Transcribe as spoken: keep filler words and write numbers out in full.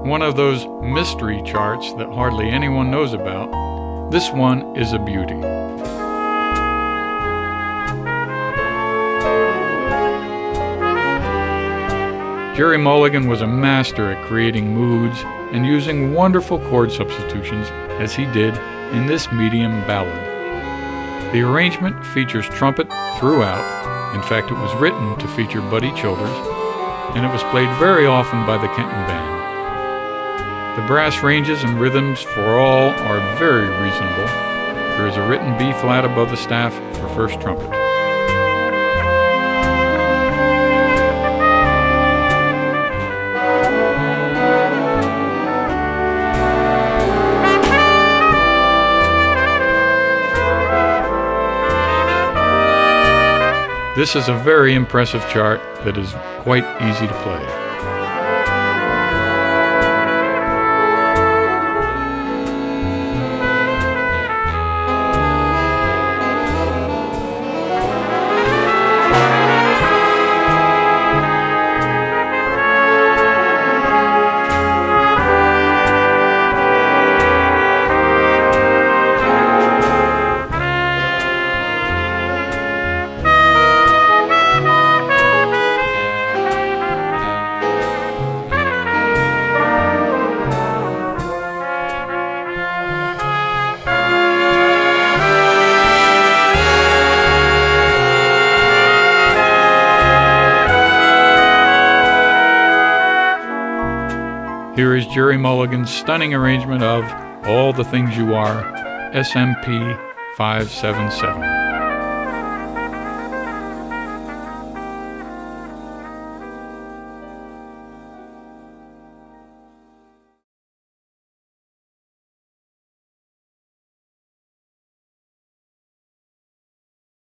One of those mystery charts that hardly anyone knows about. This one is a beauty. Gerry Mulligan was a master at creating moods and using wonderful chord substitutions, as he did in this medium ballad. The arrangement features trumpet throughout. In fact, it was written to feature Buddy Childers, and it was played very often by the Kenton Band. The brass ranges and rhythms for all are very reasonable. There is a written B-flat above the staff for first trumpet. This is a very impressive chart that is quite easy to play. Here is Gerry Mulligan's stunning arrangement of All the Things You Are, S M P five seven seven.